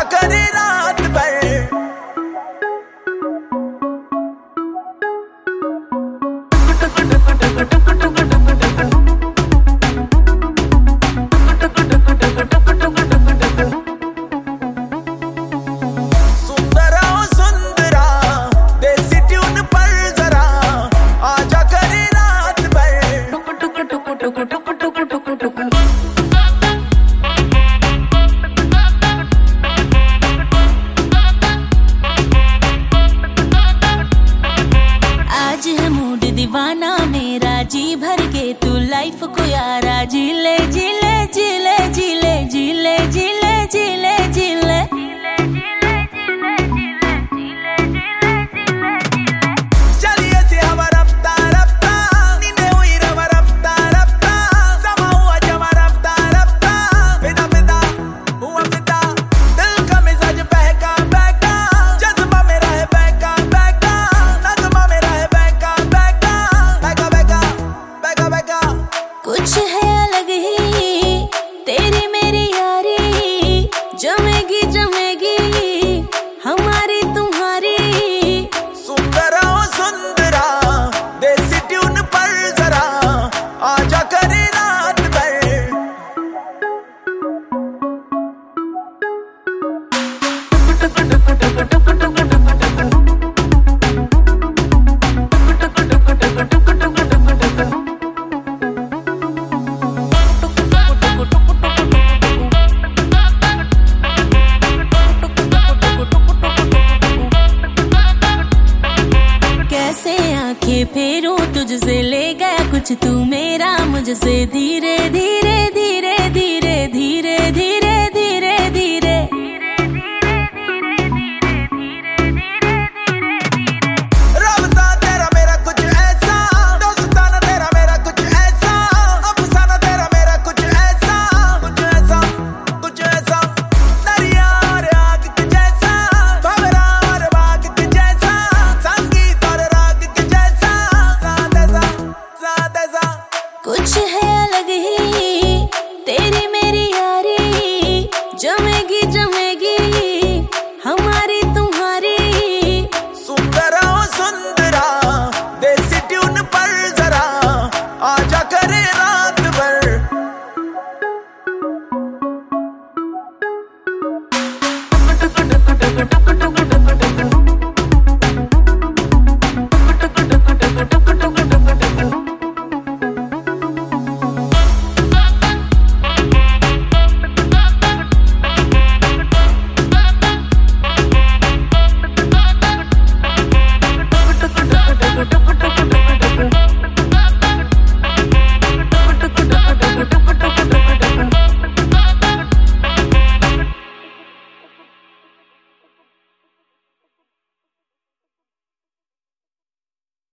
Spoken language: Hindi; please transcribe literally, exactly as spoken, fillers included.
कर रात भर। सुंदरा ओ सुंदरा देसी ट्यून पर जरा आजा कर रात भर। आज है मूड दीवाना मेरा, जी भर के तू लाइफ को यारा जी ले जी ले जी ले जी ले जी ले जी ले जी ले जी ले। चलिए सी हवा रफ्ता रफ्ता नींदे हुई रवा रफ्ता रफ्ता समा हुआ जमा रफ्ता रफ्ता फिदा फिदा हुआ फिदा दिल का मिजाज बहका बहका जज्बा मेरा है बहका बहका नगमा मेरा है बहका बहका बहका बहका बहका बहका। कुछ है अलग ही तेरी मेरी यारी, जमेगी जमेगी हमारी तुम्हारी। सुंदरा ओ सुंदरा देसी ट्यून पर जरा आजा कर रात भर। कैसे आंखें फेरूं तुझसे, ले गया कुछ तू मेरा मुझसे धीरे धीरे धीरे।